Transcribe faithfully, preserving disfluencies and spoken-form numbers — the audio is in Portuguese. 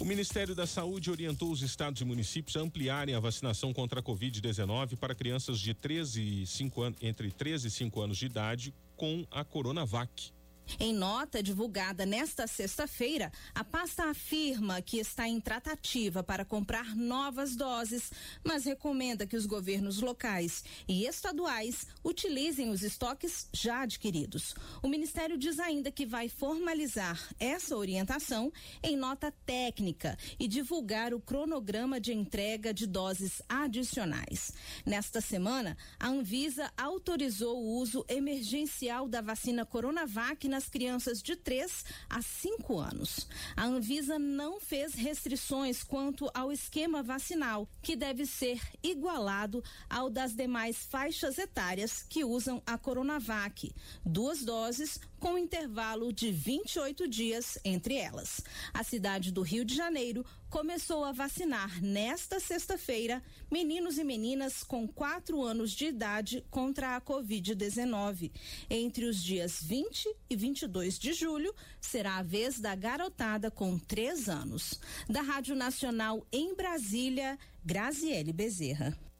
O Ministério da Saúde orientou os estados e municípios a ampliarem a vacinação contra a covid dezenove para crianças de treze e cinco anos, entre treze e cinco anos de idade com a Coronavac. Em nota divulgada nesta sexta-feira, a pasta afirma que está em tratativa para comprar novas doses, mas recomenda que os governos locais e estaduais utilizem os estoques já adquiridos. O Ministério diz ainda que vai formalizar essa orientação em nota técnica e divulgar o cronograma de entrega de doses adicionais. Nesta semana, a Anvisa autorizou o uso emergencial da vacina Coronavac nas crianças de três a cinco anos. A Anvisa não fez restrições quanto ao esquema vacinal, que deve ser igualado ao das demais faixas etárias que usam a Coronavac. Duas doses com intervalo de vinte e oito dias entre elas. A cidade do Rio de Janeiro começou a vacinar nesta sexta-feira meninos e meninas com quatro anos de idade contra a covid dezenove. Entre os dias vinte e vinte e dois de julho, será a vez da garotada com três anos. Da Rádio Nacional em Brasília, Graziele Bezerra.